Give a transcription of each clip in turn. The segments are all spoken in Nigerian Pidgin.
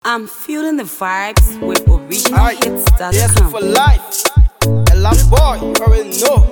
I'm feeling the vibes with originalhits.com. Yes, for life. A last boy, you already know.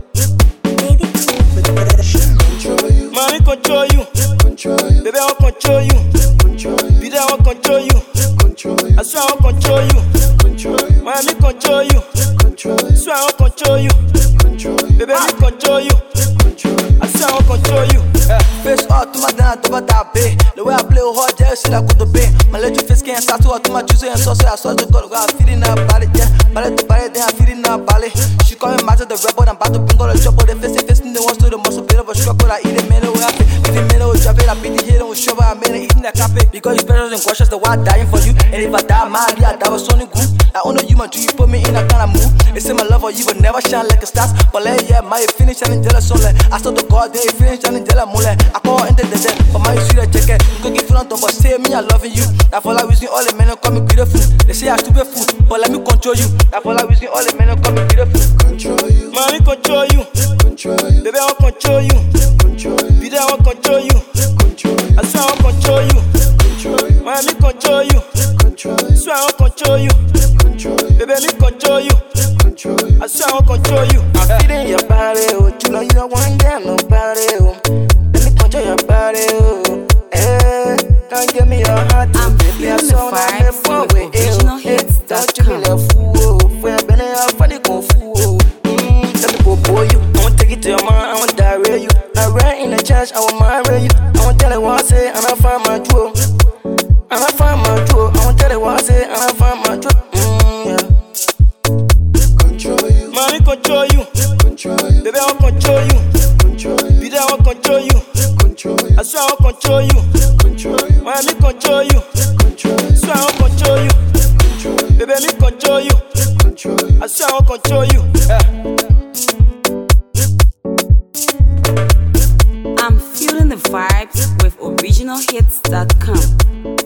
Mommy control you. Baby, I'll control you. Baby, I'll control you. I swear I'll control you. Mommy control you. Swear I'll control you. Baby, I'll control you. I swear I'll control you. Face out to my dance, to my tape. The way I play hard, yeah, see like good to be. My legend face can't start to my juice and so I saw the girl, I'm feeling up body, yeah. Body to body, then I'm feeling up body. She call me master the rebel, I'm about to bring all the trouble. They face in the ones to the muscle, bit of a struggle. I eat a minute, we have it. If you minute, we drop it, I beat the hit on show, I'm in eating that cafe. Because you better than questions, the why dying for you. And if I die, man, yeah, that was only good. I only you, my you put me in a kind of mood. They say my love for you will never shine like a stars. But yeah, my finish and jealous only. I saw the God, they finish and jealous mole. I call into the dead, but my sweet jacket. You can give front of but say me, I loving you. That for like all the men call me beautiful. They say I stupid fool, but let me control you. That for like all the men call me beautiful. Control you. Mommy control you. Baby, I'll control you. Baby, I'll control you. I swear I'll control you. Mommy control you. Swear I'll control you. Baby, let me control you. I swear I'll control you. I'm feeling your body, oh. You know you don't want to nobody, oh. Let me control your body, oh. Don't give me your heart, I'm baby. I'm feeling the so vibes with originalhits.com. Don't you me love fool, oh. For your belly, I'm funny kung fu, oh. Let me go you. I want to take it to your mind, I want to diarrhea you. I ran in the church, I want marry you. I want to tell it what I say, and I find my jewel. And I find my jewel. I want to tell it what I say, and I find my jewel. Yeah. Control you. Mommy control you. Baby, I'll control you. Baby, I'll control you. I swear I'll control you. Mommy control you. Swear I'll control you. Baby, let me control you. I swear I'll control you. I'm feeling the vibes with originalhits.com.